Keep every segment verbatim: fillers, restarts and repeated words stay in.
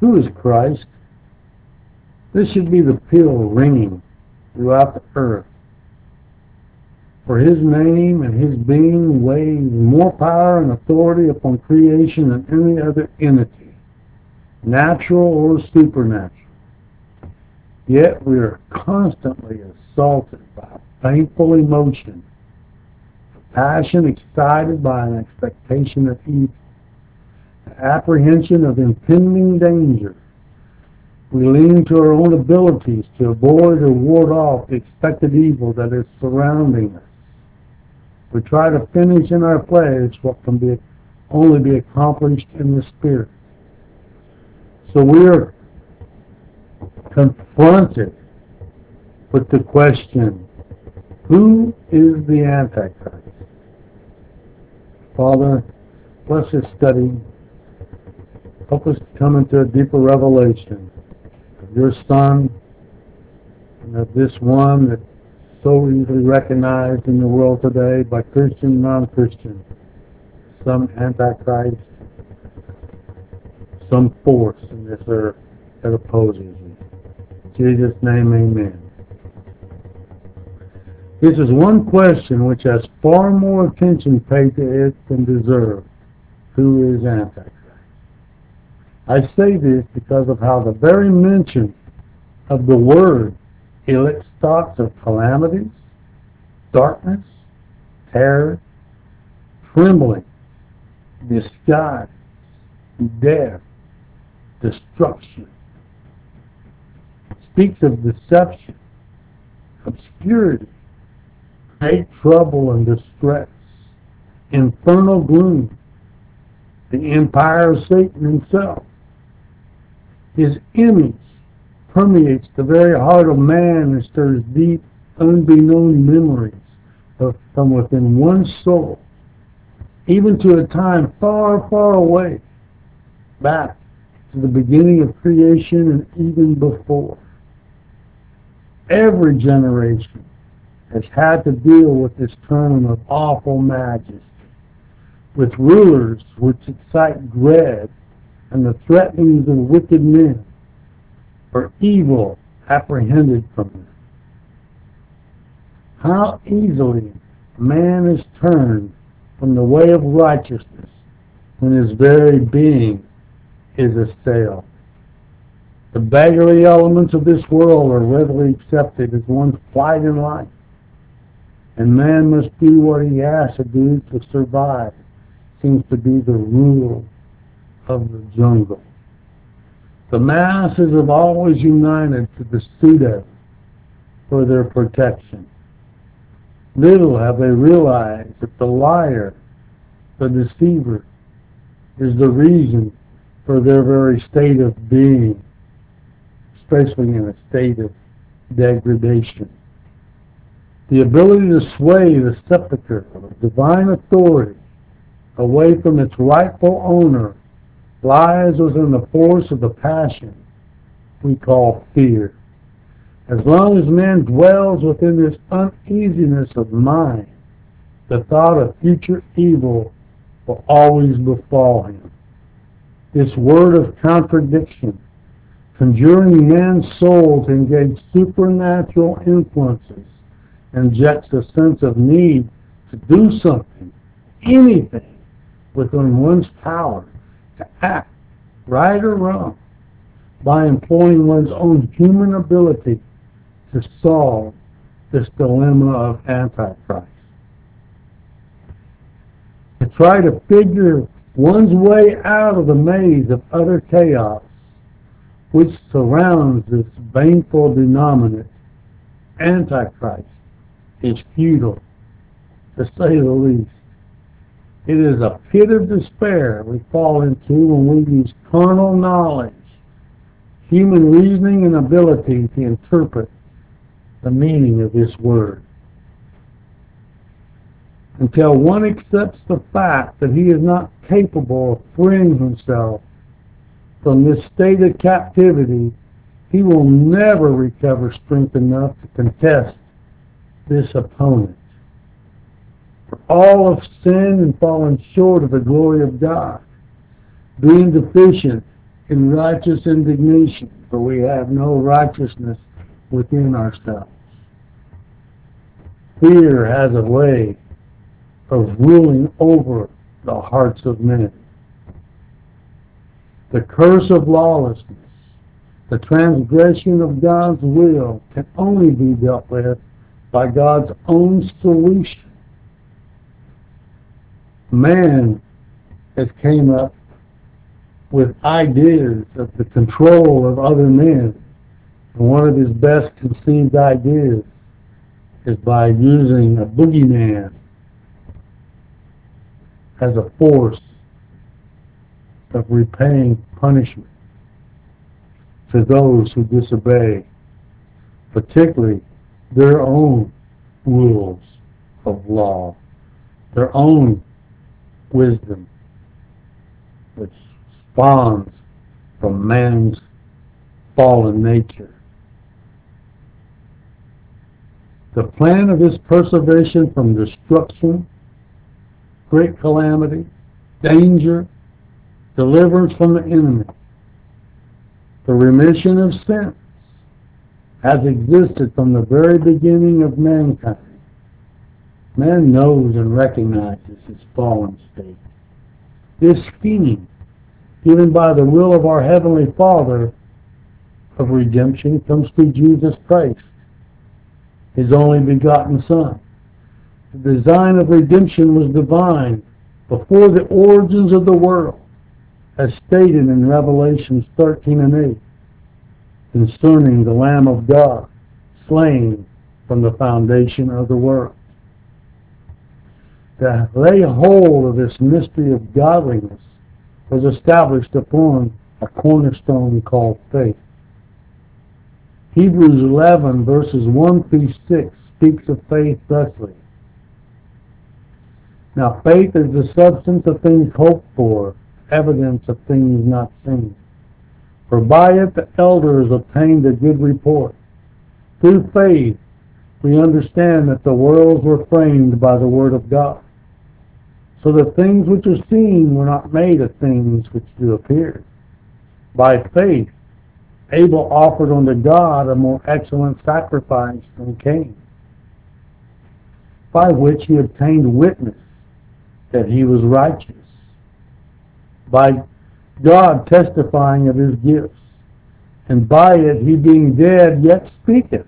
Who is Christ? This should be the peal ringing throughout the earth. For his name and his being weighs more power and authority upon creation than any other entity, natural or supernatural. Yet we are constantly assaulted by a painful emotion, a passion excited by an expectation of evil, an apprehension of impending danger. We lean to our own abilities to avoid or ward off the expected evil that is surrounding us. We try to finish in our flesh what can be only be accomplished in the Spirit. So we are confronted with the question, who is the Antichrist? Father, bless this study. Help us to come into a deeper revelation of your Son and of this one that's so easily recognized in the world today by Christian and non-Christian. Some Antichrist, some force in this earth that opposes you. In Jesus' name, amen. This is one question which has far more attention paid to it than deserved. Who is Antichrist? I say this because of how the very mention of the word elicits thoughts of calamities, darkness, terror, trembling, disguise, death, destruction. It speaks of deception, obscurity, great trouble and distress, infernal gloom, the empire of Satan himself. His image permeates the very heart of man and stirs deep, unbeknown memories of, from within one's soul, even to a time far, far away, back to the beginning of creation and even before. Every generation has had to deal with this term of awful majesty, with rulers which excite dread and the threatenings of wicked men, or evil apprehended from them. How easily man is turned from the way of righteousness when his very being is assailed. The beggarly elements of this world are readily accepted as one's plight in life, and man must do what he has to do to survive. Seems to be the rule of the jungle. The masses have always united to the pseudo for their protection. Little have they realized that the liar, the deceiver, is the reason for their very state of being, especially in a state of degradation. The ability to sway the scepter of divine authority away from its rightful owner lies within the force of the passion we call fear. As long as man dwells within this uneasiness of mind, the thought of future evil will always befall him. This word of contradiction, conjuring man's soul to engage supernatural influences, injects a sense of need to do something, anything, within one's power to act, right or wrong, by employing one's own human ability to solve this dilemma of Antichrist. To try to figure one's way out of the maze of utter chaos which surrounds this baneful denominate, Antichrist, is futile, to say the least. It is a pit of despair we fall into when we use carnal knowledge, human reasoning, and ability to interpret the meaning of this word. Until one accepts the fact that he is not capable of freeing himself from this state of captivity, he will never recover strength enough to contest this opponent. For all have sinned and fallen short of the glory of God, being deficient in righteous indignation, for we have no righteousness within ourselves. Fear has a way of ruling over the hearts of men. The curse of lawlessness, the transgression of God's will, can only be dealt with by God's own solution. Man has came up with ideas of the control of other men. And one of his best conceived ideas is by using a boogeyman as a force of repaying punishment to those who disobey, particularly their own rules of law, their own wisdom, which spawns from man's fallen nature. The plan of his preservation from destruction, great calamity, danger, deliverance from the enemy, the remission of sins, has existed from the very beginning of mankind. Man knows and recognizes his fallen state. This scheme, given by the will of our Heavenly Father of redemption, comes through Jesus Christ, His only begotten Son. The design of redemption was divine before the origins of the world, as stated in Revelations thirteen and eight, concerning the Lamb of God, slain from the foundation of the world. To lay hold of this mystery of godliness was established upon a cornerstone called faith. Hebrews eleven, verses one through six, speaks of faith thusly. Now faith is the substance of things hoped for, evidence of things not seen. For by it the elders obtained a good report. Through faith we understand that the worlds were framed by the word of God, so the things which are seen were not made of things which do appear. By faith Abel offered unto God a more excellent sacrifice than Cain, by which he obtained witness that he was righteous, by God testifying of his gifts, and by it he being dead yet speaketh.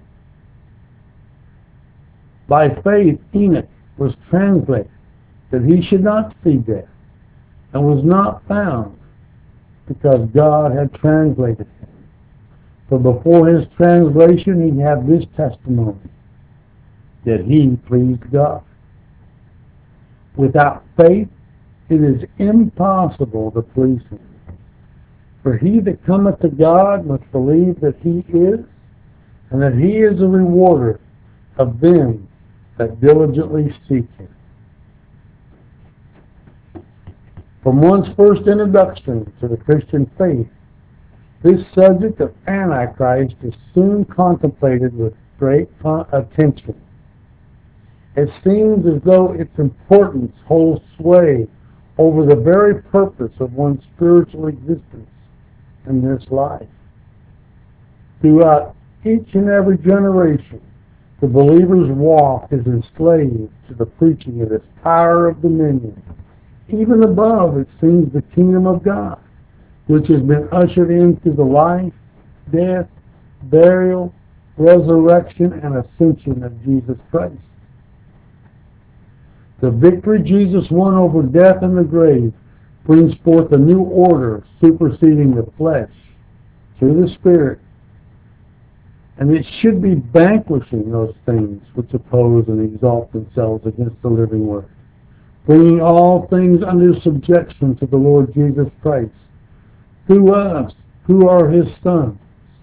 By faith Enoch was translated, that he should not see death, and was not found, because God had translated him. For before his translation he had this testimony, that he pleased God. Without faith it is impossible to please him. For he that cometh to God must believe that he is, and that he is a rewarder of them that diligently seek him. From one's first introduction to the Christian faith, this subject of Antichrist is soon contemplated with great attention. It seems as though its importance holds sway over the very purpose of one's spiritual existence in this life. Throughout each and every generation, the believer's walk is enslaved to the preaching of this power of dominion, even above, it seems, the kingdom of God, which has been ushered in through the life, death, burial, resurrection, and ascension of Jesus Christ. The victory Jesus won over death and the grave brings forth a new order superseding the flesh through the Spirit, and it should be vanquishing those things which oppose and exalt themselves against the living Word, bringing all things under subjection to the Lord Jesus Christ, through us, who are his sons.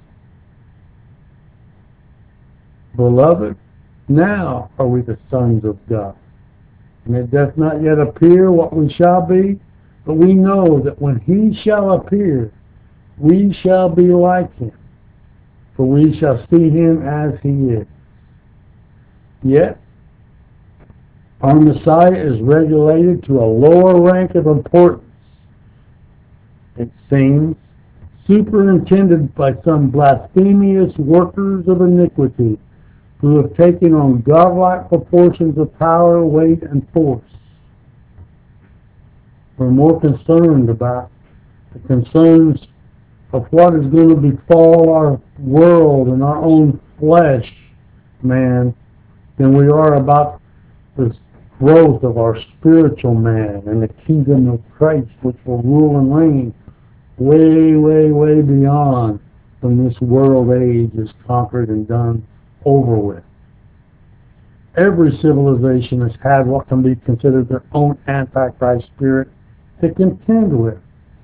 Beloved, now are we the sons of God. And it doth not yet appear what we shall be, but we know that when he shall appear, we shall be like him, for we shall see him as he is. Yet, our Messiah is regulated to a lower rank of importance, it seems, superintended by some blasphemous workers of iniquity who have taken on godlike proportions of power, weight, and force. We're more concerned about the concerns of what is going to befall our world and our own flesh, man, than we are about the growth of our spiritual man and the kingdom of Christ, which will rule and reign way, way, way beyond when this world age is conquered and done over with. Every civilization has had what can be considered their own antichrist spirit to contend with.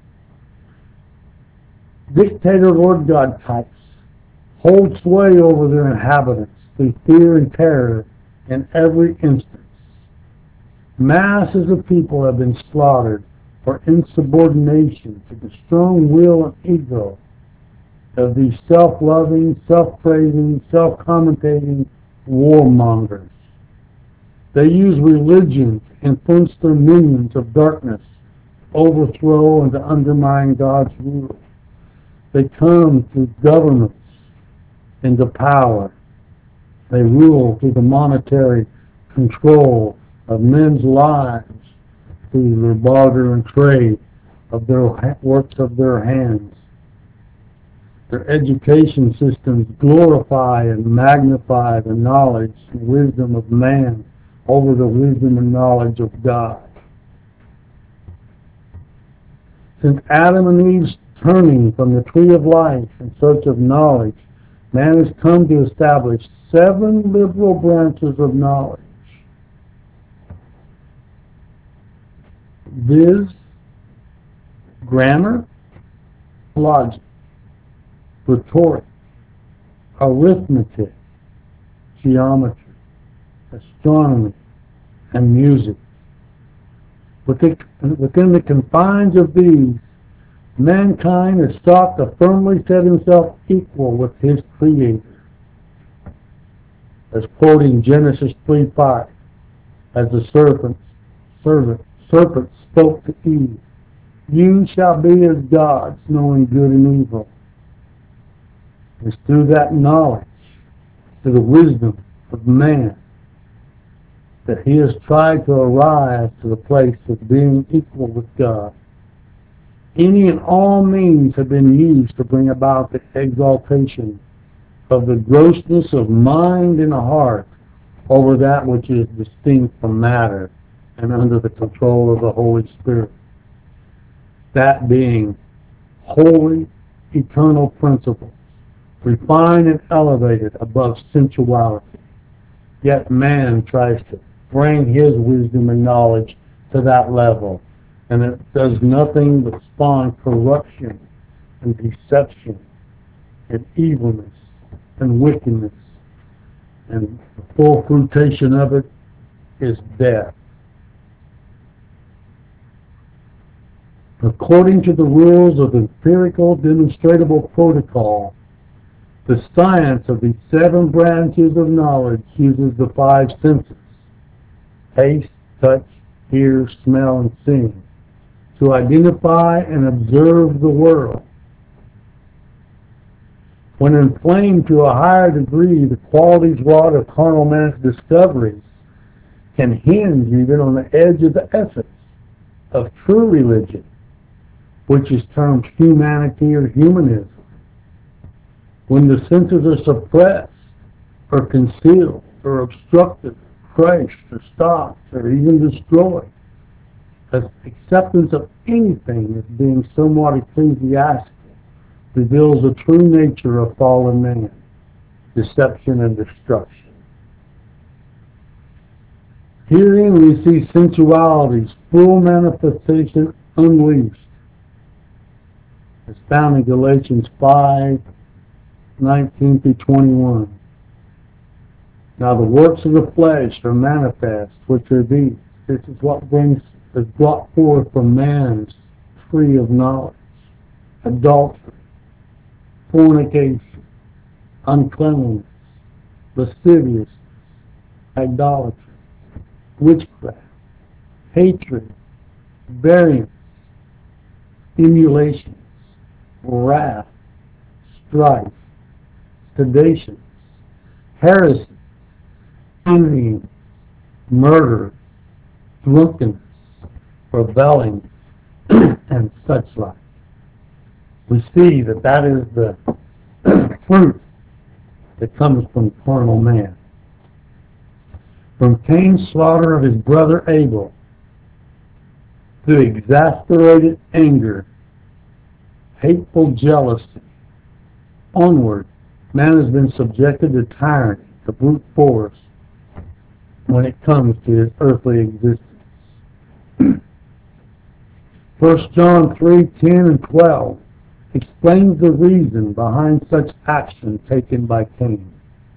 Dictator Lord God types hold sway over their inhabitants through fear and terror in every instance. Masses of people have been slaughtered for insubordination to the strong will and ego of these self-loving, self-praising, self-commentating warmongers. They use religion to influence their minions of darkness, overthrow and to undermine God's rule. They come through governments into power. They rule through the monetary control of men's lives, through their barter and trade of their works of their hands. Their education systems glorify and magnify the knowledge and wisdom of man over the wisdom and knowledge of God. Since Adam and Eve's turning from the tree of life in search of knowledge, man has come to establish seven liberal branches of knowledge, viz. Grammar, logic, rhetoric, arithmetic, geometry, astronomy, and music. Within the confines of these, mankind has sought to firmly set himself equal with his Creator. As quoting Genesis three five, as the serpent, servant, serpent spoke to Eve, "You shall be as gods, knowing good and evil." It's through that knowledge, through the wisdom of man, that he has tried to arrive to the place of being equal with God. Any and all means have been used to bring about the exaltation of the grossness of mind and heart over that which is distinct from matter and under the control of the Holy Spirit. That being holy, eternal principles, refined and elevated above sensuality. Yet man tries to bring his wisdom and knowledge to that level, and it does nothing but spawn corruption and deception and evilness and wickedness, and the full fruition of it is death. According to the rules of empirical demonstrable protocol, the science of these seven branches of knowledge uses the five senses, taste, touch, hear, smell, and seeing, to identify and observe the world. When inflamed to a higher degree, the qualities wrought of carnal man's discoveries can hinge even on the edge of the essence of true religion, which is termed humanity or humanism. When the senses are suppressed or concealed or obstructed, crushed or stopped or even destroyed, as acceptance of anything as being somewhat ecclesiastical reveals the true nature of fallen man, deception and destruction. Herein we see sensuality's full manifestation unleashed, as found in Galatians five, nineteen through twenty-one. Now the works of the flesh are manifest, which are these. This is what brings is brought forth from man's tree of knowledge: adultery, fornication, uncleanliness, lasciviousness, idolatry, witchcraft, hatred, variance, emulations, wrath, strife, seditions, heresy, envying, murder, drunkenness, rebelling, and such like. We see that that is the fruit that comes from carnal man. From Cain's slaughter of his brother Abel to exasperated anger, hateful jealousy, onward, man has been subjected to tyranny, to brute force, when it comes to his earthly existence. First John three, ten and twelve explains the reason behind such action taken by Cain.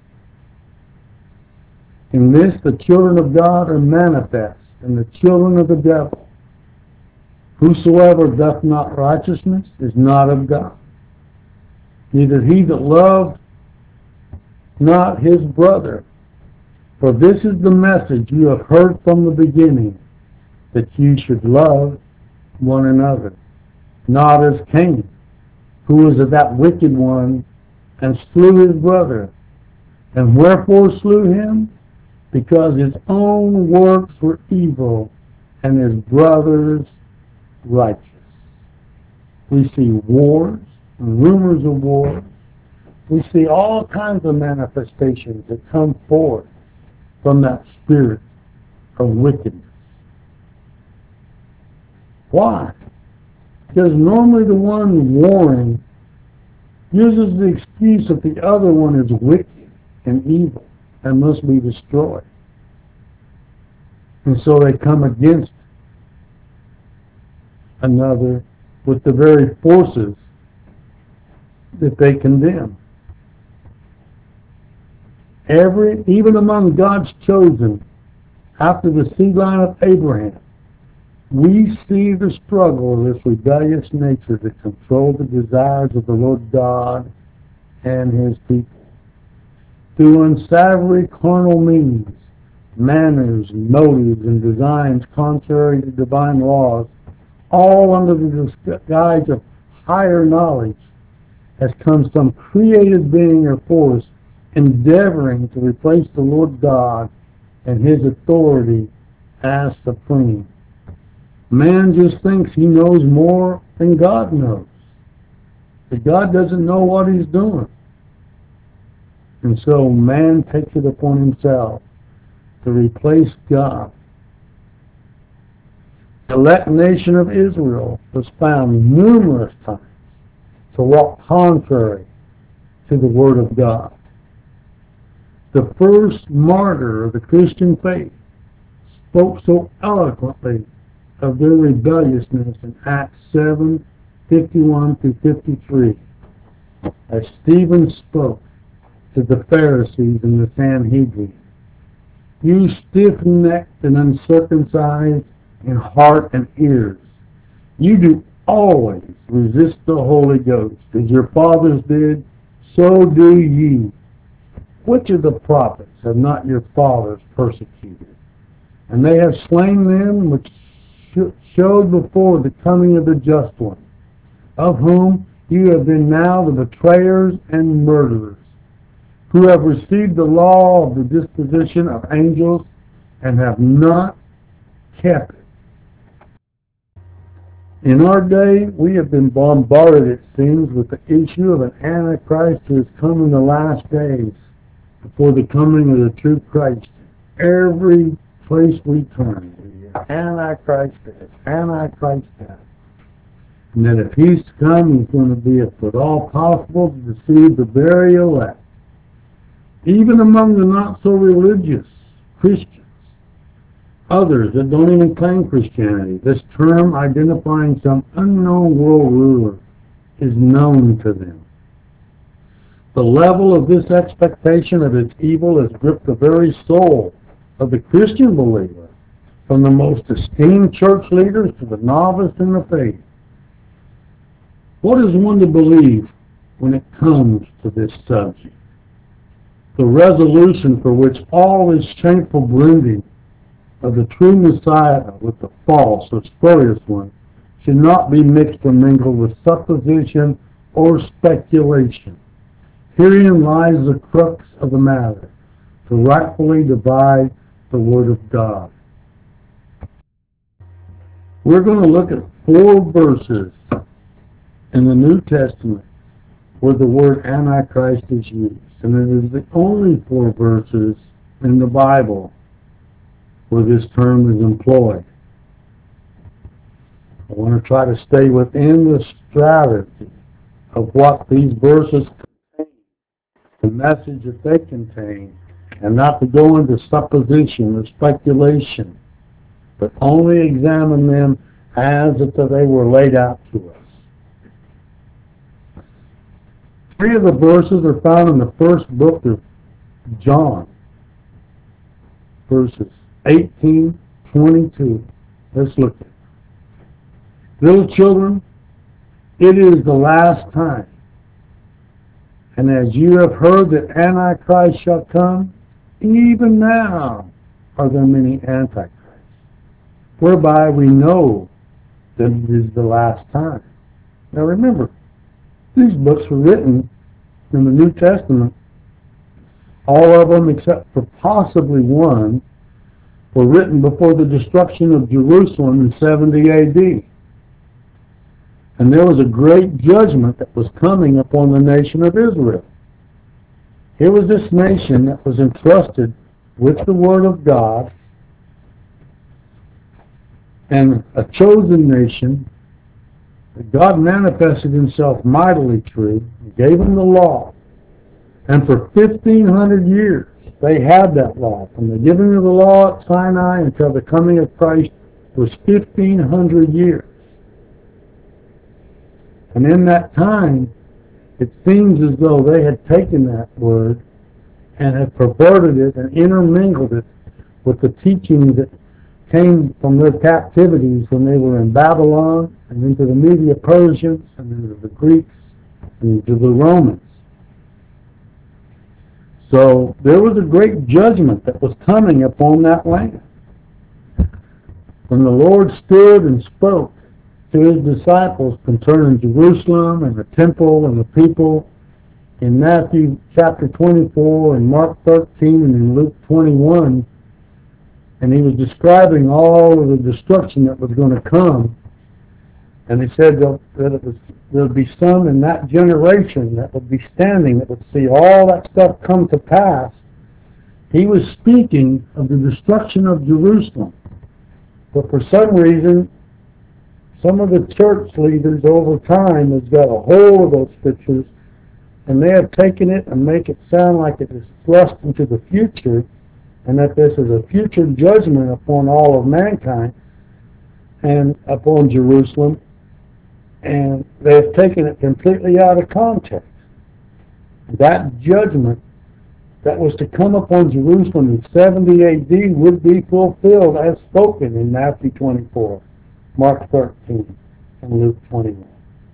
In this the children of God are manifest, and the children of the devil. Whosoever doth not righteousness is not of God, neither he that loved not his brother. For this is the message you have heard from the beginning, that you should love one another, not as Cain, who was of that wicked one, and slew his brother. And wherefore slew him? Because his own works were evil, and his brother's righteous. We see wars, rumors of wars. We see all kinds of manifestations that come forth from that spirit of wickedness. Why? Because normally the one warring uses the excuse that the other one is wicked and evil and must be destroyed. And so they come against another with the very forces that they condemn. Every, even among God's chosen, after the seed line of Abraham, we see the struggle of this rebellious nature to control the desires of the Lord God and his people. Through unsavory carnal means, manners, motives, and designs contrary to divine laws, all under the guise of higher knowledge, has come some created being or force endeavoring to replace the Lord God and his authority as supreme. Man just thinks he knows more than God knows. But God doesn't know what he's doing. And so man takes it upon himself to replace God. The elect nation of Israel was found numerous times to walk contrary to the Word of God. The first martyr of the Christian faith spoke so eloquently of their rebelliousness in Acts seven, fifty-one through fifty-three, as Stephen spoke to the Pharisees and the Sanhedrin. You stiff-necked and uncircumcised in heart and ears, you do always resist the Holy Ghost, as your fathers did, so do ye. Which of the prophets have not your fathers persecuted? And they have slain them which showed before the coming of the just one, of whom you have been now the betrayers and murderers, who have received the law of the disposition of angels and have not kept it. In our day, we have been bombarded, it seems, with the issue of an Antichrist who has come in the last days before the coming of the true Christ. Every place we turn, Antichrist is, Antichrist is. And that if he's to come, he's going to be, if at all possible, to deceive the very elect. Even among the not-so-religious Christians, others that don't even claim Christianity, this term identifying some unknown world ruler is known to them. The level of this expectation of its evil has gripped the very soul of the Christian believer, from the most esteemed church leaders to the novice in the faith. What is one to believe when it comes to this subject? The resolution for which all this shameful blending of the true Messiah with the false or spurious one should not be mixed or mingled with supposition or speculation. Herein lies the crux of the matter, to rightfully divide the Word of God. We're going to look at four verses in the New Testament where the word Antichrist is used. And it is the only four verses in the Bible where this term is employed. I want to try to stay within the strategy of what these verses contain, the message that they contain, and not to go into supposition or speculation, but only examine them as if they were laid out to us. Three of the verses are found in the first book of John, verses eighteen, twenty-two. Let's look at it. Little children, it is the last time. And as you have heard that Antichrist shall come, even now are there many Antichrists, whereby we know that it is the last time. Now remember, these books were written in the New Testament. All of them except for possibly one were written before the destruction of Jerusalem in seventy A D. And there was a great judgment that was coming upon the nation of Israel. Here was this nation that was entrusted with the Word of God, and a chosen nation that God manifested himself mightily true, gave them the law. And for fifteen hundred years, they had that law. From the giving of the law at Sinai until the coming of Christ was fifteen hundred years. And in that time, it seems as though they had taken that word and had perverted it and intermingled it with the teachings that came from their captivities when they were in Babylon and into the Medo-Persians and into the Greeks and into the Romans. So there was a great judgment that was coming upon that land. When the Lord stood and spoke to his disciples concerning Jerusalem and the temple and the people in Matthew chapter twenty-four and Mark thirteen and in Luke twenty-one, and he was describing all of the destruction that was going to come, and he said that it was, there would be some in that generation that would be standing that would see all that stuff come to pass. He was speaking of the destruction of Jerusalem. But for some reason, some of the church leaders over time has got a hold of those scriptures, and they have taken it and make it sound like it is thrust into the future, and that this is a future judgment upon all of mankind and upon Jerusalem, and they have taken it completely out of context. That judgment that was to come upon Jerusalem in seventy A D would be fulfilled as spoken in Matthew twenty-four, Mark thirteen, and Luke twenty-one.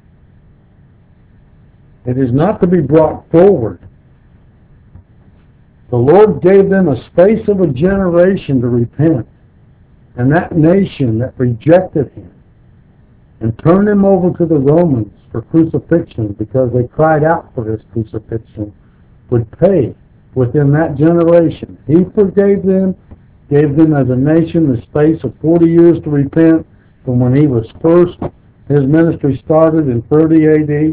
It is not to be brought forward. The Lord gave them a space of a generation to repent, and that nation that rejected him and turned him over to the Romans for crucifixion because they cried out for his crucifixion would pay within that generation. He forgave them, gave them as a nation the space of forty years to repent from when he was first, his ministry started in thirty A D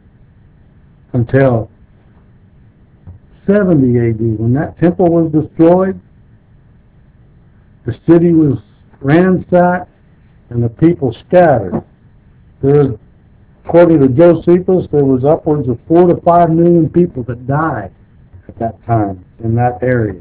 until seventy A D when that temple was destroyed, the city was ransacked, and the people scattered. There was, according to Josephus, there was upwards of four to five million people that died at that time in that area.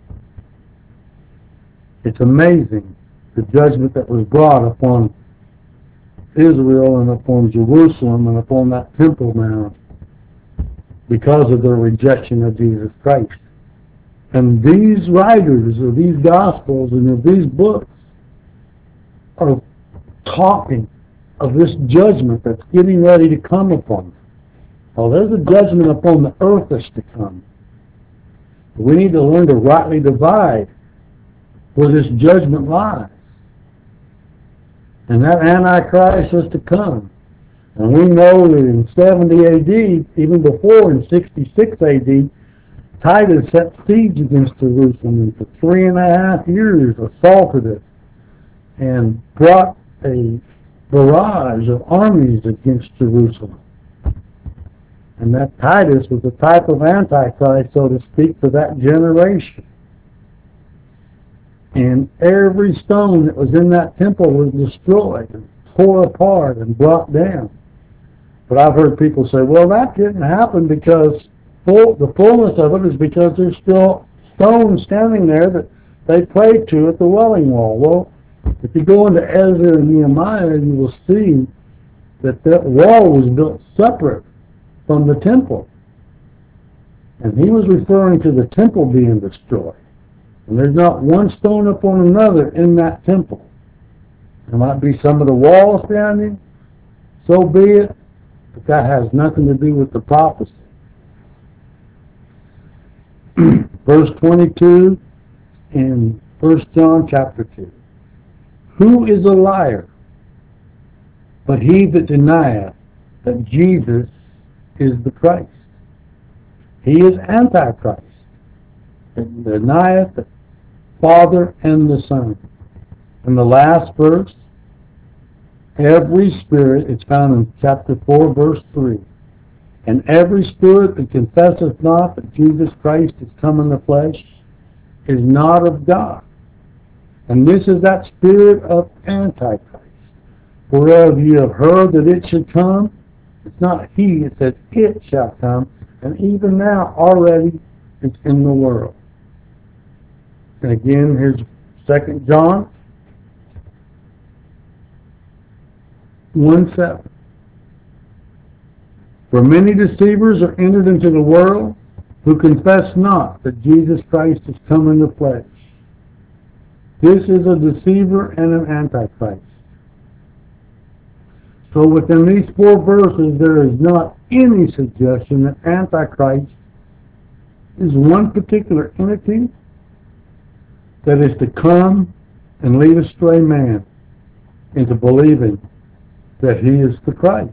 It's amazing the judgment that was brought upon Israel and upon Jerusalem and upon that temple mount because of their rejection of Jesus Christ. And these writers of these Gospels and of these books are talking of this judgment that's getting ready to come upon them. Oh, there's a judgment upon the earth that's to come. We need to learn to rightly divide where this judgment lies. And that Antichrist is to come. And we know that in seventy A D, even before in sixty-six A D, Titus set siege against Jerusalem and for three and a half years assaulted it and brought a barrage of armies against Jerusalem. And that Titus was a type of Antichrist, so to speak, for that generation. And every stone that was in that temple was destroyed and tore apart and brought down. But I've heard people say, well, that didn't happen because full, the fullness of it is because there's still stones standing there that they prayed to at the Wailing Wall. Well, if you go into Ezra and Nehemiah, you will see that that wall was built separate from the temple. And he was referring to the temple being destroyed. And there's not one stone upon another in that temple. There might be some of the walls standing, so be it, but that has nothing to do with the prophecy. Verse twenty-two in First John chapter two. Who is a liar but he that denieth that Jesus is the Christ? He is Antichrist, that denieth the Father and the Son. And the last verse, every spirit, it's found in chapter four, verse three. And every spirit that confesseth not that Jesus Christ is come in the flesh is not of God. And this is that spirit of Antichrist. Whereof you have heard that it should come, it's not he, it says it shall come, and even now already it's in the world. And again, here's Second John one seven. For many deceivers are entered into the world, who confess not that Jesus Christ is come in the flesh. This is a deceiver and an antichrist. So within these four verses, there is not any suggestion that Antichrist is one particular entity that is to come and lead astray man into believing that he is the Christ.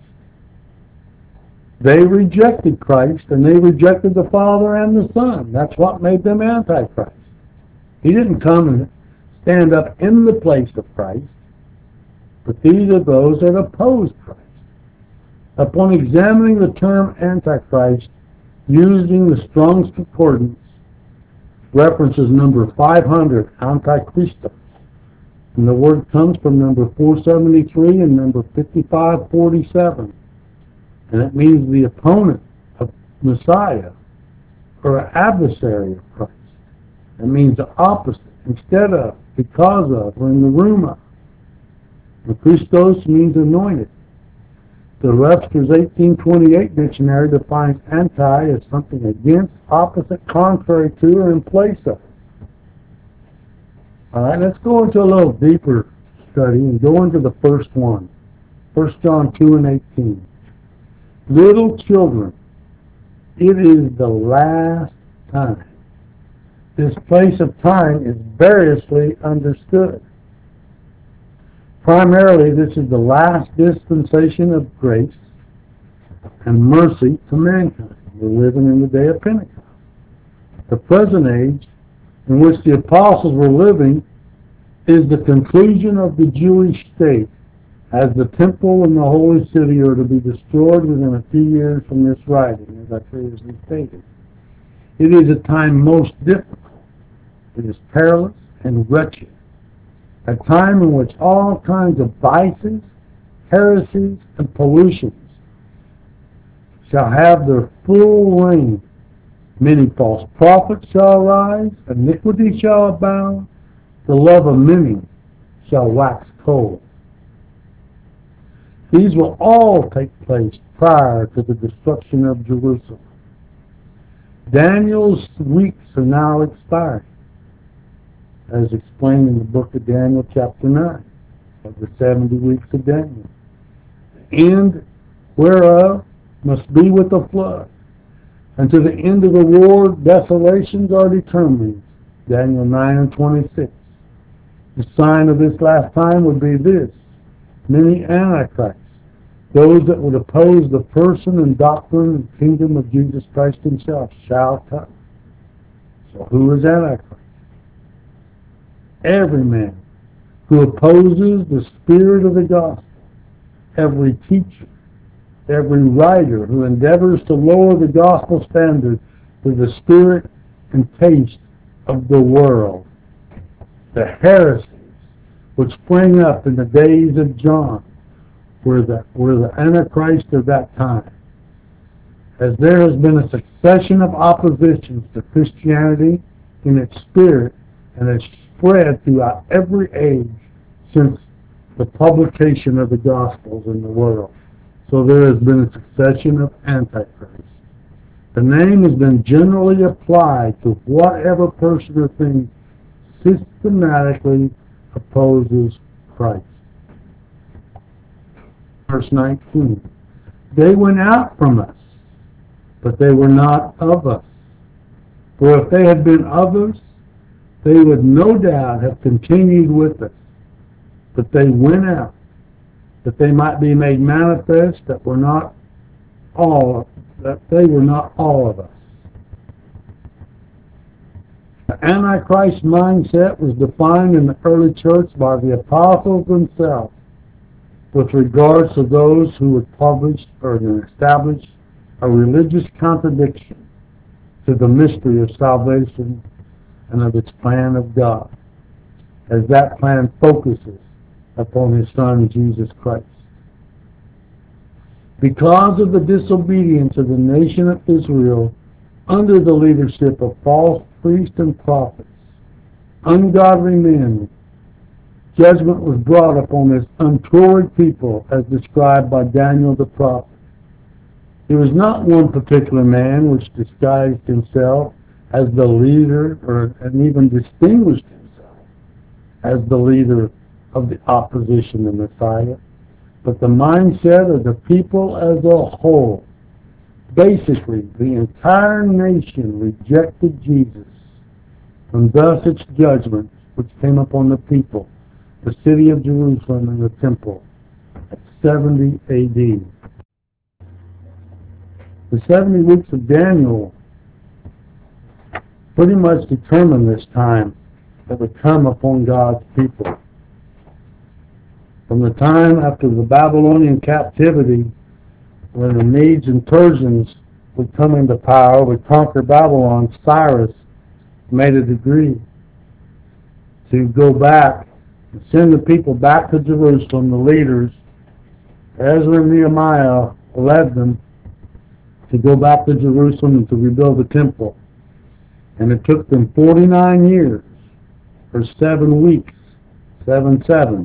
They rejected Christ, and they rejected the Father and the Son. That's what made them Antichrist. He didn't come and stand up in the place of Christ, but these are those that oppose Christ. Upon examining the term Antichrist, using the Strong's Concordance, references number five hundred, Antichristos, and the word comes from number four seventy-three and number fifty-five forty-seven. And it means the opponent of Messiah, or an adversary of Christ. It means the opposite, instead of, because of, or in the room of. And Christos means anointed. The Webster's eighteen twenty-eight dictionary defines anti as something against, opposite, contrary to, or in place of. All right, let's go into a little deeper study and go into the first one. First John two and eighteen. Little children, it is the last time. This place of time is variously understood. Primarily, this is the last dispensation of grace and mercy to mankind. We're living in the day of Pentecost. The present age in which the apostles were living is the conclusion of the Jewish state, as the temple and the holy city are to be destroyed within a few years from this writing, as I previously stated. It is a time most difficult. It is perilous and wretched. A time in which all kinds of vices, heresies, and pollutions shall have their full reign. Many false prophets shall arise, iniquity shall abound, the love of many shall wax cold. These will all take place prior to the destruction of Jerusalem. Daniel's weeks are now expiring, as explained in the book of Daniel chapter nine, of the seventy weeks of Daniel. The end whereof must be with the flood. And to the end of the war, desolations are determined. Daniel nine and twenty-six. The sign of this last time would be this: many antichrists Those that would oppose the person and doctrine and kingdom of Jesus Christ himself shall come. So who is Antichrist? Every man who opposes the spirit of the gospel, every teacher, every writer who endeavors to lower the gospel standard to the spirit and taste of the world. The heresies which sprang up in the days of John were the, were the Antichrist of that time. As there has been a succession of oppositions to Christianity in its spirit and has spread throughout every age since the publication of the Gospels in the world, so there has been a succession of Antichrists. The name has been generally applied to whatever person or thing systematically opposes Christ. Verse nineteen, they went out from us, but they were not of us. For if they had been of us, they would no doubt have continued with us. But they went out, that they might be made manifest that were not all that they were not all of us. The Antichrist mindset was defined in the early church by the apostles themselves with regards to those who would publish or establish a religious contradiction to the mystery of salvation and of its plan of God, as that plan focuses upon his Son, Jesus Christ. Because of the disobedience of the nation of Israel under the leadership of false priests and prophets, ungodly men, judgment was brought upon this untoward people as described by Daniel the prophet. It was not one particular man which disguised himself as the leader or and even distinguished himself as the leader of the opposition to Messiah, but the mindset of the people as a whole. Basically, the entire nation rejected Jesus, and thus its judgment, which came upon the people, the city of Jerusalem and the temple, at seventy A D. The seventy weeks of Daniel pretty much determined this time that would come upon God's people. From the time after the Babylonian captivity, when the Medes and Persians would come into power, would conquer Babylon, Cyrus made a decree to go back and send the people back to Jerusalem. The leaders, Ezra and Nehemiah, led them to go back to Jerusalem and to rebuild the temple. And it took them forty-nine years, or seven weeks, seven sevens,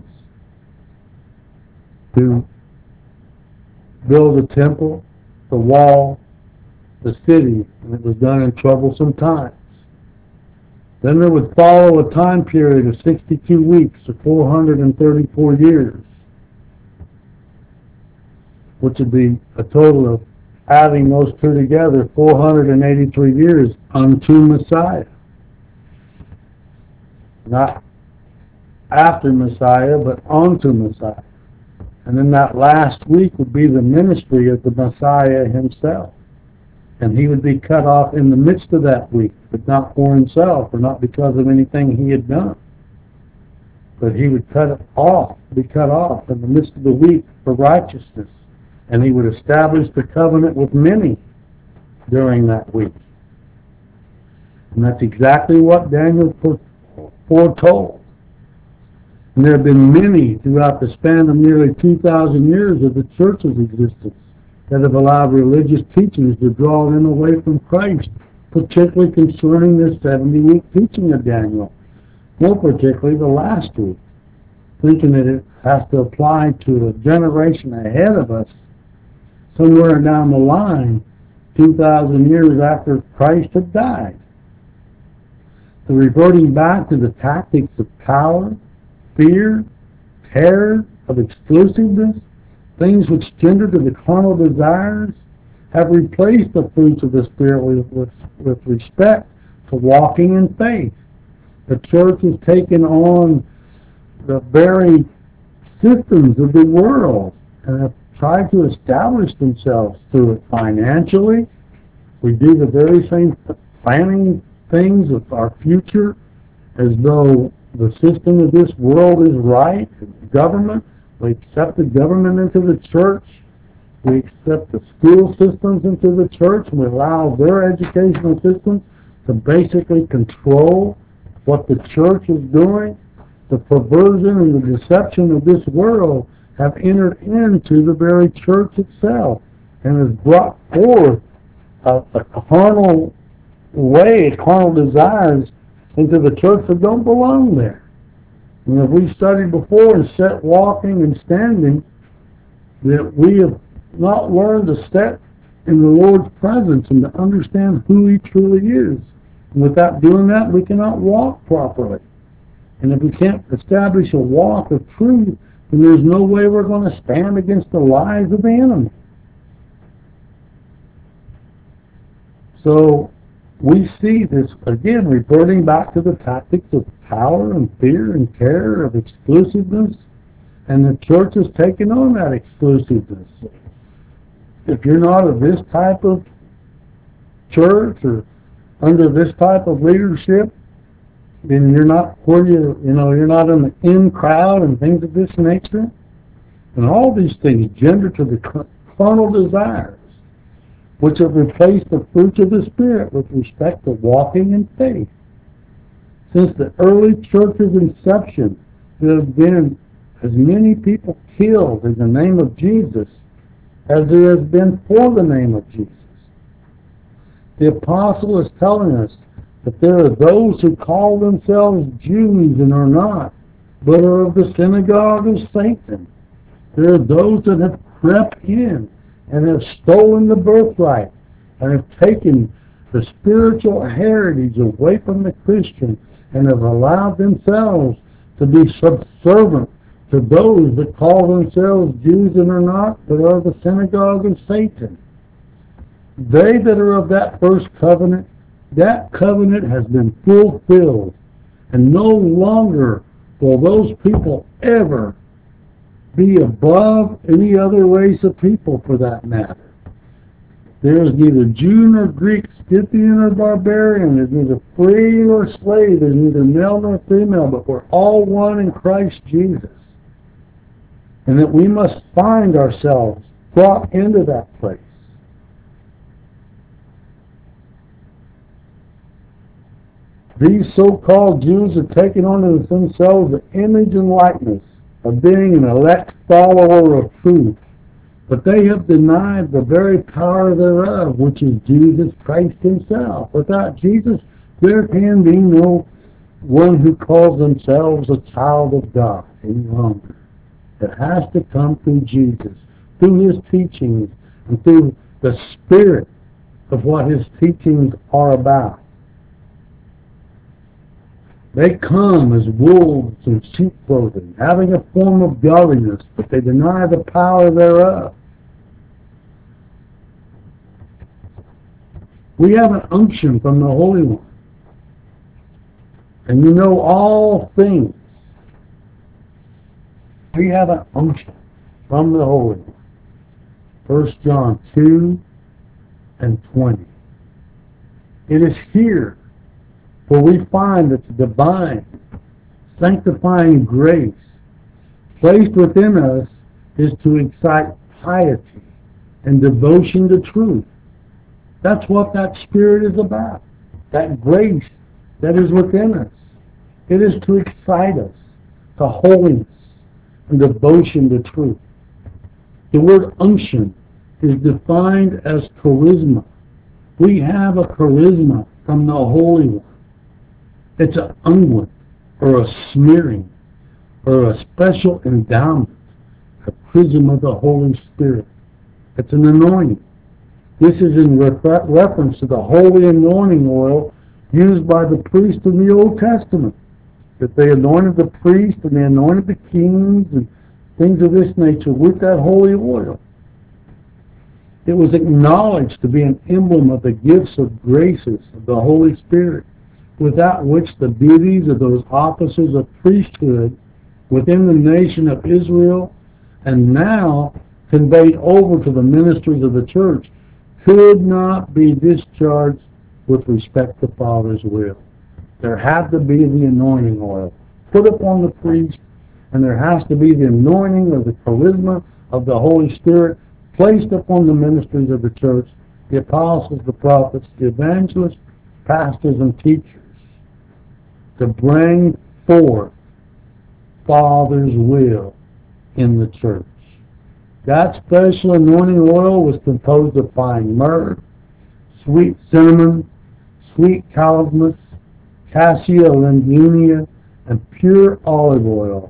to build the temple, the wall, the city, and it was done in troublesome times. Then there would follow a time period of sixty-two weeks, or four hundred thirty-four years, which would be a total of, adding those two together, four hundred eighty-three years unto Messiah. Not after Messiah, but unto Messiah. And then that last week would be the ministry of the Messiah himself. And he would be cut off in the midst of that week, but not for himself, or not because of anything he had done. But he would cut it off, be cut off in the midst of the week for righteousness. And he would establish the covenant with many during that week. And that's exactly what Daniel foretold. And there have been many throughout the span of nearly two thousand years of the church's existence that have allowed religious teachings to draw them away from Christ, particularly concerning this seventy-week teaching of Daniel, more particularly the last week, thinking that it has to apply to a generation ahead of us, somewhere down the line, two thousand years after Christ had died. The reverting back to the tactics of power, fear, terror, of exclusiveness, things which tender to the carnal desires, have replaced the fruits of the Spirit with, with, with respect to walking in faith. The church has taken on the very systems of the world and have tried to establish themselves through it financially. We do the very same planning things of our future as though the system of this world is right. Government, we accept the government into the church. We accept the school systems into the church, and we allow their educational systems to basically control what the church is doing. The perversion and the deception of this world have entered into the very church itself and has brought forth a, a carnal way, carnal desires into the church that don't belong there. And if we studied before and set walking and standing, that we have not learned to step in the Lord's presence and to understand who He truly is. And without doing that, we cannot walk properly. And if we can't establish a walk of truth, then there's no way we're going to stand against the lies of the enemy. So we see this, again, reverting back to the tactics of power and fear and care, of exclusiveness, and the church has taken on that exclusiveness. If you're not of this type of church or under this type of leadership, then you're not where you you know you're not in the in crowd and things of this nature, and all these things gender to the carnal desires, which have replaced the fruits of the Spirit with respect to walking in faith. Since the early church's inception, there have been as many people killed in the name of Jesus as there has been for the name of Jesus. The apostle is telling us that there are those who call themselves Jews and are not, but are of the synagogue of Satan. There are those that have crept in and have stolen the birthright and have taken the spiritual heritage away from the Christian and have allowed themselves to be subservient to those that call themselves Jews and are not, but are the synagogue of Satan. They that are of that first covenant, that covenant has been fulfilled, and no longer will those people ever be above any other race of people for that matter. There is neither Jew nor Greek, Scythian or barbarian, there's neither free nor slave, there's neither male nor female, but we're all one in Christ Jesus. And that we must find ourselves brought into that place. These so-called Jews have taken on themselves the image and likeness of being an elect follower of truth, but they have denied the very power thereof, which is Jesus Christ Himself. Without Jesus, there can be no one who calls themselves a child of God any longer. It has to come through Jesus, through His teachings, and through the spirit of what His teachings are about. They come as wolves in sheep clothing, having a form of godliness, but they deny the power thereof. We have an unction from the Holy One. And you know all things. We have an unction from the Holy One. First John two and twenty. It is here where we find that the divine, sanctifying grace placed within us is to excite piety and devotion to truth. That's what that Spirit is about. That grace that is within us. It is to excite us to holiness and devotion to truth. The word unction is defined as charisma. We have a charisma from the Holy One. It's an unguent or a smearing or a special endowment, a prism of the Holy Spirit. It's an anointing. This is in refer- reference to the holy anointing oil used by the priest in the Old Testament. That they anointed the priest and they anointed the kings and things of this nature with that holy oil. It was acknowledged to be an emblem of the gifts of graces of the Holy Spirit, without which the beauties of those offices of priesthood within the nation of Israel and now conveyed over to the ministers of the church could not be discharged with respect to Father's will. There had to be the anointing oil put upon the priest, and there has to be the anointing of the charisma of the Holy Spirit placed upon the ministers of the church, the apostles, the prophets, the evangelists, pastors, and teachers, to bring forth Father's will in the church. That special anointing oil was composed of fine myrrh, sweet cinnamon, sweet calamus, cassia linguinea, and pure olive oil.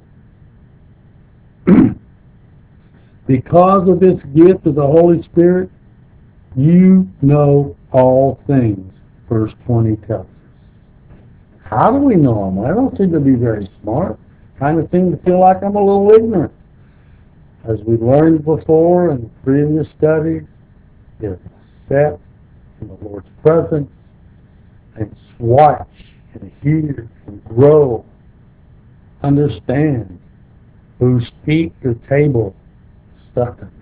Because of this gift of the Holy Spirit, you know all things, verse twenty tells us. How do we know them? I don't seem to be very smart. Kind of seem to feel like I'm a little ignorant. As we learned before in previous studies, is set in the Lord's presence and watch and hear and grow. Understand whose feet your table is stuck under,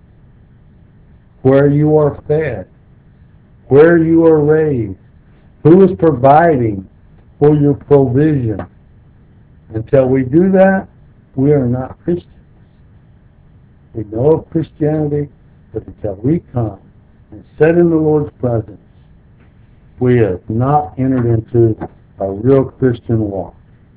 where you are fed, where you are raised, who is providing for your provision. Until we do that, we are not Christians. We know of Christianity, but until we come and sit in the Lord's presence, we have not entered into a real Christian walk.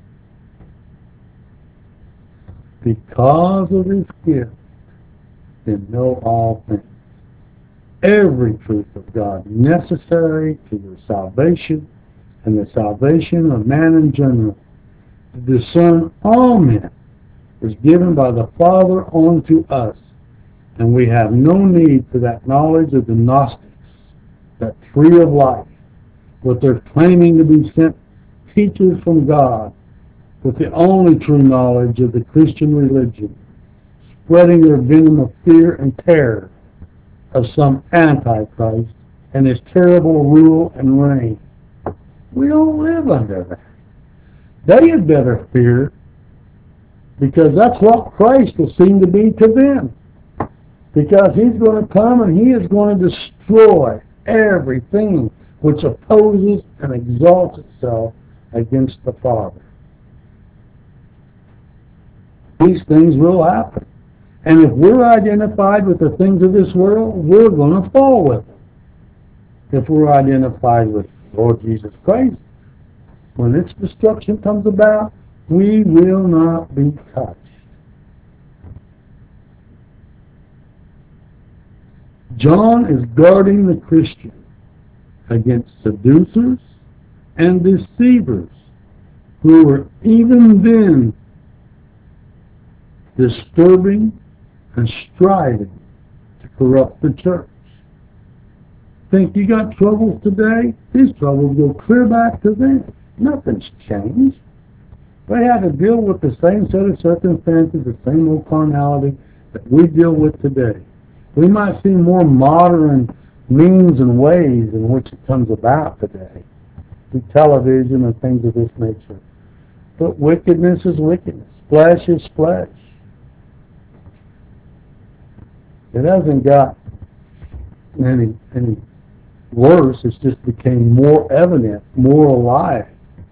Because of His gift, then know all things. Every truth of God necessary to your salvation and the salvation of man in general, to discern all men, is given by the Father unto us, and we have no need for that knowledge of the Gnostics, that tree of life, with their claiming to be sent teachers from God, with the only true knowledge of the Christian religion, spreading their venom of fear and terror of some Antichrist and his terrible rule and reign. We don't live under that. They had better fear, because that's what Christ will seem to be to them. Because He's going to come and He is going to destroy everything which opposes and exalts itself against the Father. These things will happen. And if we're identified with the things of this world, we're going to fall with them. If we're identified with Lord Jesus Christ, when its destruction comes about, we will not be touched. John is guarding the Christian against seducers and deceivers who are even then disturbing and striving to corrupt the church. Think you got troubles today? These troubles go clear back to then. Nothing's changed. They had to deal with the same set of circumstances, the same old carnality that we deal with today. We might see more modern means and ways in which it comes about today, through television and things of this nature. But wickedness is wickedness. Flesh is flesh. It hasn't got any, any worse. It's just became more evident, more alive.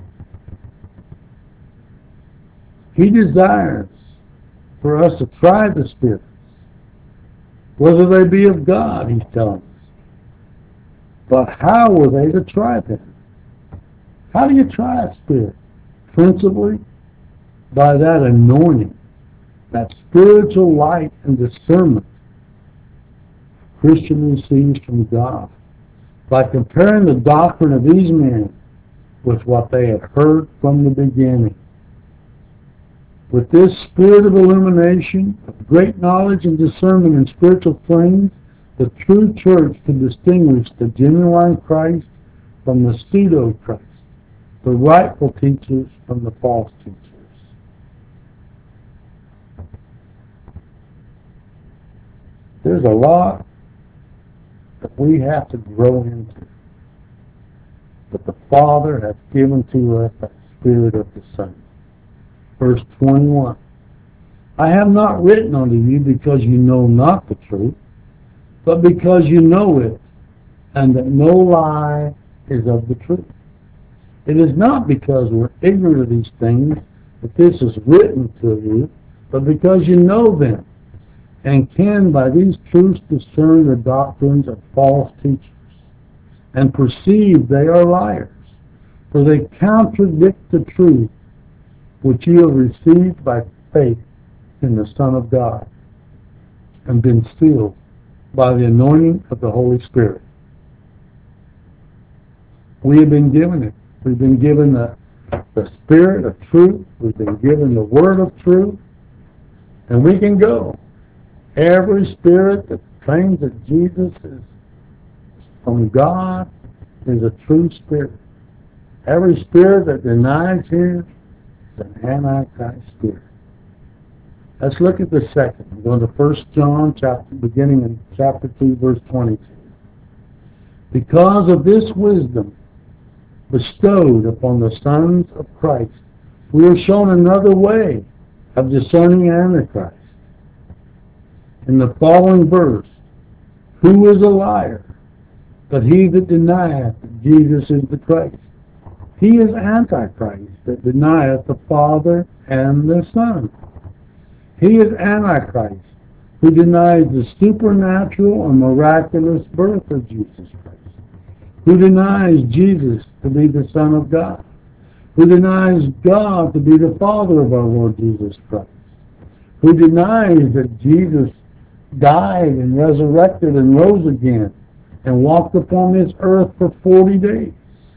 He desires for us to try the spirits, whether they be of God, He's telling us. But how were they to try them? How do you try a spirit? Principally by that anointing, that spiritual light and discernment Christian receives from God, by comparing the doctrine of these men with what they had heard from the beginning. With this spirit of illumination, of great knowledge and discernment in spiritual things, the true church can distinguish the genuine Christ from the pseudo-Christ, the rightful teachers from the false teachers. There's a lot that we have to grow into. But the Father has given to us that spirit of discernment. Verse twenty-one, I have not written unto you because you know not the truth, but because you know it, and that no lie is of the truth. It is not because we're ignorant of these things that this is written to you, but because you know them, and can by these truths discern the doctrines of false teachers, and perceive they are liars, for they contradict the truth which you have received by faith in the Son of God, and been sealed by the anointing of the Holy Spirit. We have been given it. We've been given the, the Spirit of truth. We've been given the Word of truth. And we can go. Every spirit that claims that Jesus is from God is a true spirit. Every spirit that denies Him is an antichrist spirit. Let's look at the second. We're going to First John, chapter, beginning in chapter two, verse twenty-two. Because of this wisdom bestowed upon the sons of Christ, we are shown another way of discerning Antichrist. In the following verse, who is a liar, but he that denieth that Jesus is the Christ? He is Antichrist that denieth the Father and the Son. He is Antichrist who denies the supernatural and miraculous birth of Jesus Christ, who denies Jesus to be the Son of God, who denies God to be the Father of our Lord Jesus Christ, who denies that Jesus died and resurrected and rose again and walked upon this earth for forty days.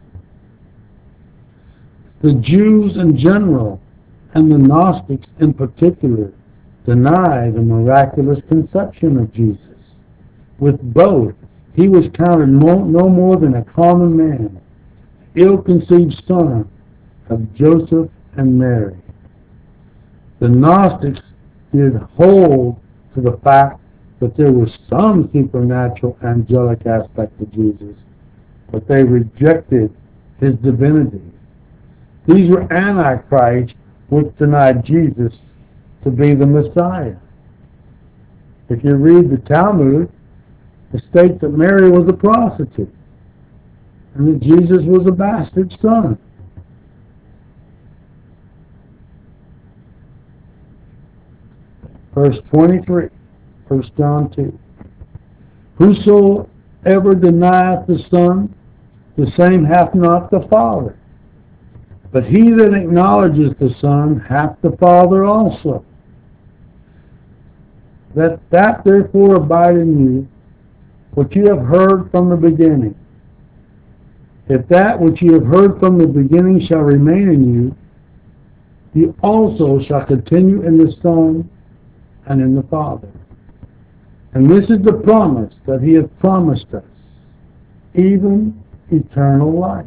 The Jews in general and the Gnostics in particular deny the miraculous conception of Jesus. With both, he was counted no, no more than a common man, ill-conceived son of Joseph and Mary. The Gnostics did hold to the fact that there was some supernatural angelic aspect to Jesus, but they rejected his divinity. These were antichrists which denied Jesus to be the Messiah. If you read the Talmud, it states that Mary was a prostitute and that Jesus was a bastard son. Verse twenty-three, First John two. Whosoever denieth the Son, the same hath not the Father. But he that acknowledges the Son hath the Father also. Let that therefore abide in you, which you have heard from the beginning. If that which you have heard from the beginning shall remain in you, you also shall continue in the Son and in the Father. And this is the promise that he hath promised us, even eternal life.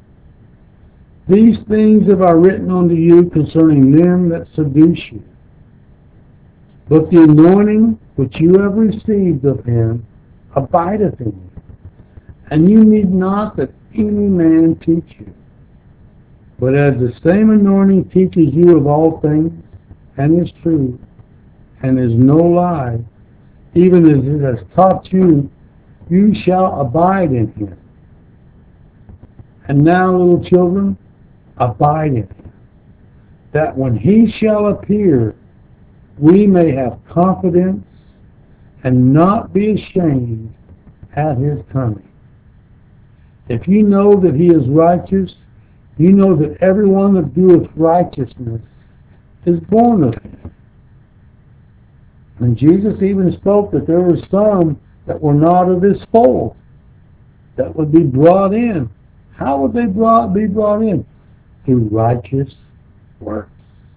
These things have I written unto you concerning them that seduce you. But the anointing which you have received of him abideth in you, and you need not that any man teach you. But as the same anointing teaches you of all things, and is true, and is no lie, even as it has taught you, you shall abide in him. And now, little children, abide in him, that when he shall appear, we may have confidence and not be ashamed at his coming. If you know that he is righteous, you know that everyone that doeth righteousness is born of him. And Jesus even spoke that there were some that were not of his fold that would be brought in. How would they brought, be brought in? Through righteous works.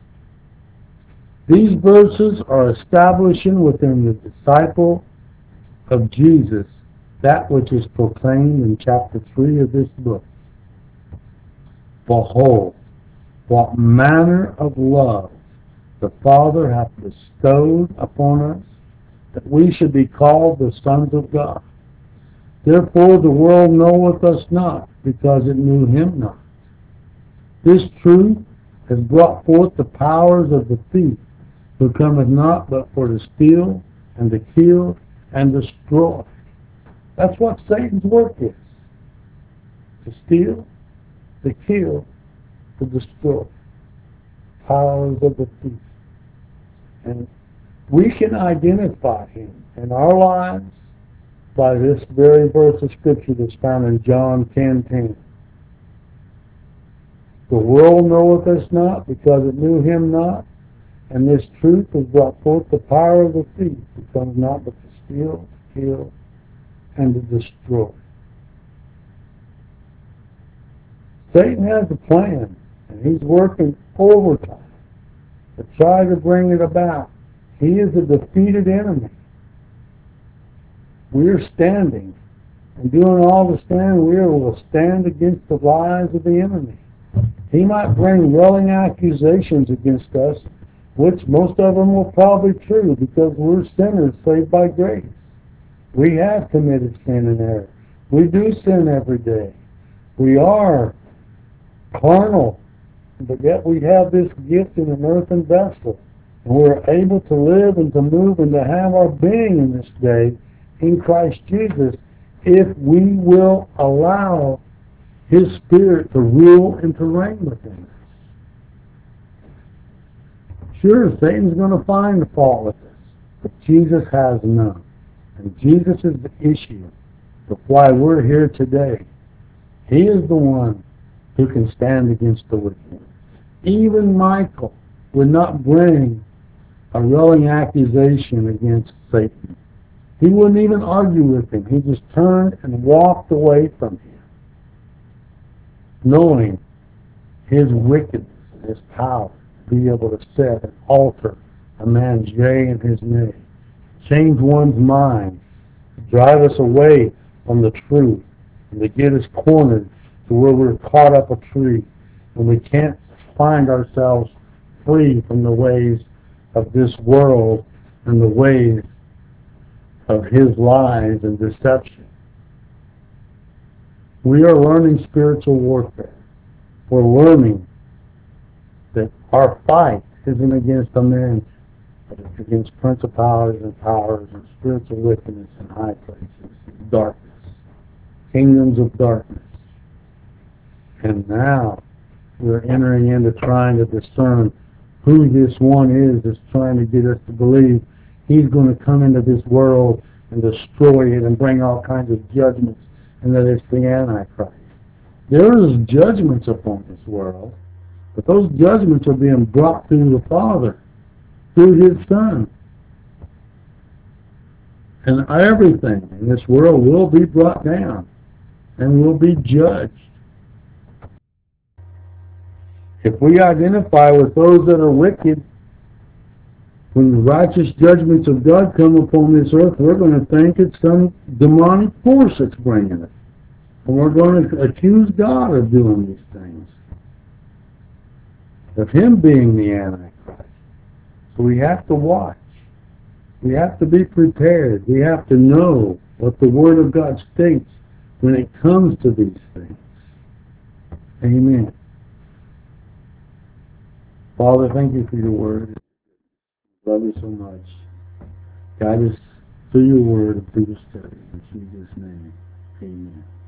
These verses are establishing within the disciple of Jesus that which is proclaimed in chapter three of this book. Behold, what manner of love the Father hath bestowed upon us, that we should be called the sons of God. Therefore the world knoweth us not, because it knew him not. This truth has brought forth the powers of the thief, who cometh not but for to steal and to kill and destroy. That's what Satan's work is. To steal, to kill, to destroy. Powers of the thief. And we can identify him in our lives by this very verse of Scripture that's found in John ten ten. The world knoweth us not, because it knew him not, and this truth has brought forth the power of the thief, who comes not but to steal, to kill, and to destroy. Satan has a plan, and he's working overtime to try to bring it about. He is a defeated enemy. We are standing, and doing all the stand, we will stand against the lies of the enemy. He might bring yelling accusations against us, which most of them will probably be true, because we're sinners saved by grace. We have committed sin and error. We do sin every day. We are carnal, but yet we have this gift in an earthen vessel. And we're able to live and to move and to have our being in this day in Christ Jesus if we will allow His Spirit to rule and to reign within us. Sure, Satan's going to find fault with us, but Jesus has none. And Jesus is the issue of why we're here today. He is the one who can stand against the wicked. Even Michael would not bring a railing accusation against Satan. He wouldn't even argue with him. He just turned and walked away from him, knowing his wickedness and his power to be able to set and alter a man's yea and his nay, change one's mind, drive us away from the truth, and to get us cornered to where we're caught up a tree and we can't find ourselves free from the ways of this world and the ways of his lies and deception. We are learning spiritual warfare. We're learning that our fight isn't against a man, but it's against principalities and powers and spiritual wickedness in high places, darkness, kingdoms of darkness. And now we're entering into trying to discern who this one is that's trying to get us to believe he's going to come into this world and destroy it and bring all kinds of judgments, and that it's the Antichrist. There is judgments upon this world, but those judgments are being brought through the Father, through His Son. And everything in this world will be brought down and will be judged. If we identify with those that are wicked, when the righteous judgments of God come upon this earth, we're going to think it's some demonic force that's bringing it. And we're going to accuse God of doing these things, of Him being the Antichrist. So we have to watch. We have to be prepared. We have to know what the Word of God states when it comes to these things. Amen. Father, thank you for your Word. Love you so much. Guide us through your Word and through the study. In Jesus' name, amen.